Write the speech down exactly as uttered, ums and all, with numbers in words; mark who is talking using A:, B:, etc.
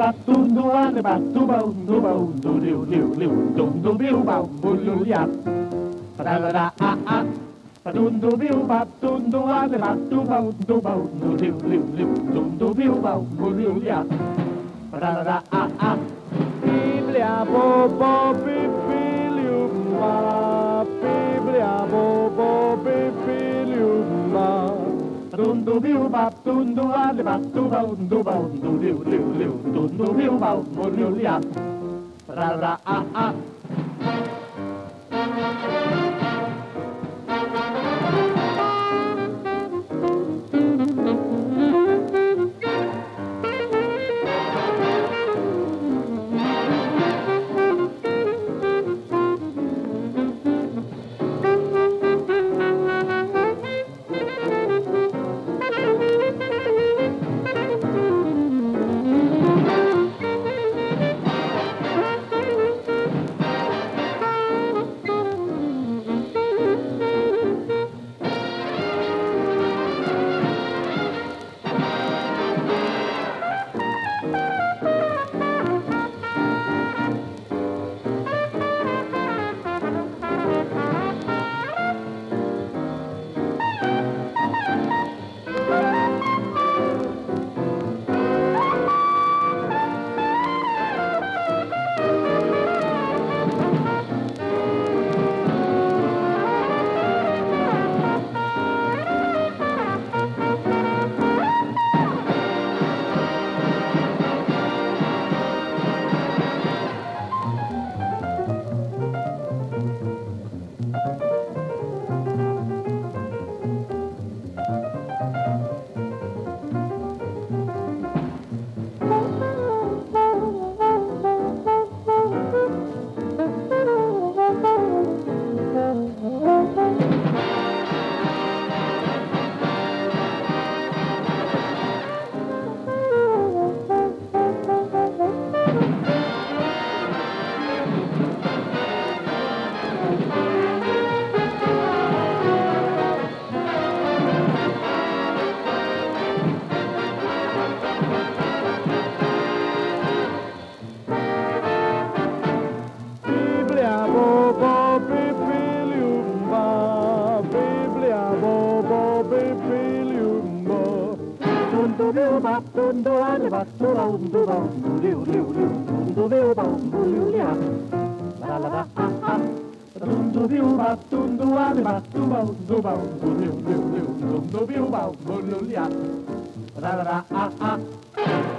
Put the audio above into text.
A: battundu ale battuba undu ba undu liu liu liu dundu biu ba undu lia da a a badundu biu battundu ale battuba undu ba undu liu liu liu dundu biu ba undu lia da a a Biblia bo bo bibiliuma Biblia bo bo bibiliuma Dundu biu bap dundu ale batu ba undu ba undu liu liu liu dundu biu ba undu lia ra ra a a Dundu biu bap dundu ale batu ba undu ba undu liu liu liu dundu biu ba undu liu lia la la la a a dundu biu bap dundu ale batu ba undu ba undu liu liu liu dundu biu ba undu liu lia la la la a a